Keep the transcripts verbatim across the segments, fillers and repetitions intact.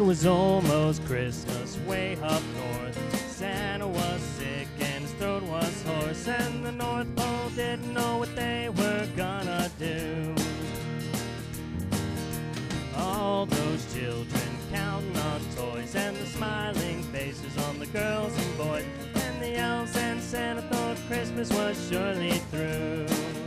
was almost Christmas way up north. Santa was sick and his throat was hoarse, and the North Pole didn't know what they were gonna do. All those children counting on toys, and the smiling faces on the girls and boys, and the elves and Santa thought Christmas was surely through.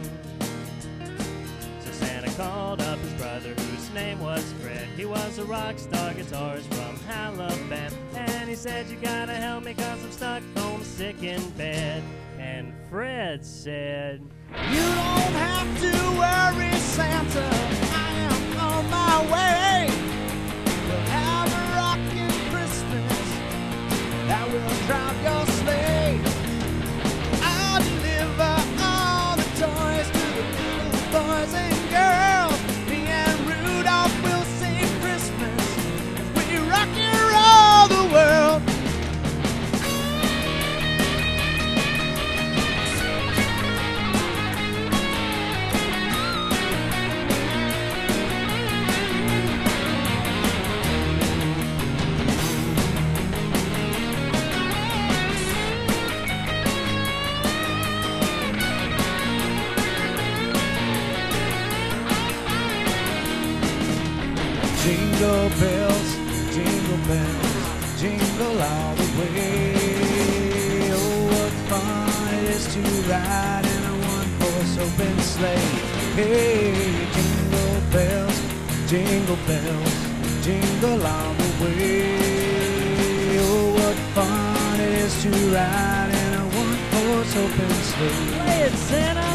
So Santa called up his brother, whose name was Fred. He was a rock star guitarist from Alabama, and he said, you gotta help me cause I'm stuck home sick in bed. And Fred said, you don't have to worry, Santa, I am on my way. We'll have a rockin' Christmas that will drive your sleigh. I'll deliver all the toys to the little boys and girls. Me and Rudolph will sing Christmas as we rock and roll the world. Jingle bells, jingle bells, jingle all the way. Oh, what fun it is to ride in a one-horse open sleigh. Hey, jingle bells, jingle bells, jingle all the way. Oh, what fun it is to ride in a one-horse open sleigh. play it, Santa!